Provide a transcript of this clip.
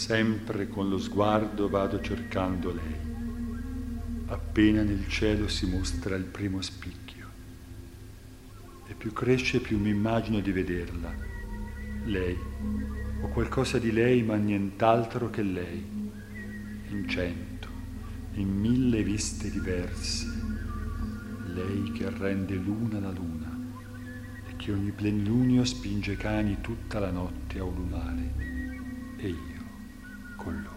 Sempre con lo sguardo vado cercando lei. Appena nel cielo si mostra il primo spicchio. E più cresce più mi immagino di vederla. Lei, o qualcosa di lei ma nient'altro che lei. In 100, in 1000 viste diverse. Lei che rende luna la luna e che ogni plenilunio spinge cani tutta la notte a ululare. E io con loro.